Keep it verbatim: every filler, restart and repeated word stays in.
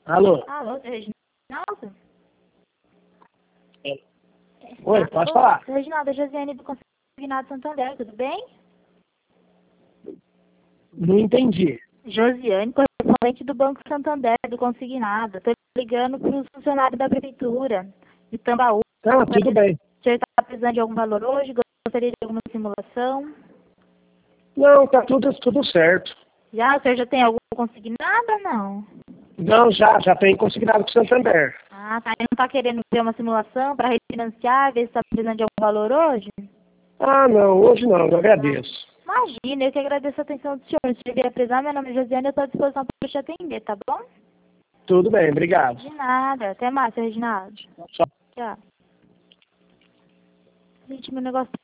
Alô? Alô, seu Reginaldo? É. Oi, pode Alô, falar. seu Reginaldo, é Josiane do Consignado Santander, tudo bem? Não entendi. Josiane, correspondente do Banco Santander, do Consignado. Estou ligando para os funcionários da Prefeitura de Tambaú. Ah, tudo bem. O senhor está precisando de algum valor hoje? Gostaria de alguma simulação? Não, tá tudo, tudo certo. Já? O senhor já tem algum consignado ou não? Não, já, já tem consignado com o Santander. Ah, tá. E não está querendo ter uma simulação para refinanciar, ver se está precisando de algum valor hoje? Ah, não, hoje não, eu agradeço. Imagina, eu que agradeço a atenção do senhor. Se você vier precisar, meu nome é Josiane, eu estou à disposição para te atender, tá bom? Tudo bem, obrigado. De nada. Até mais, seu Reginaldo. Tchau. Tchau. Gente, meu negócio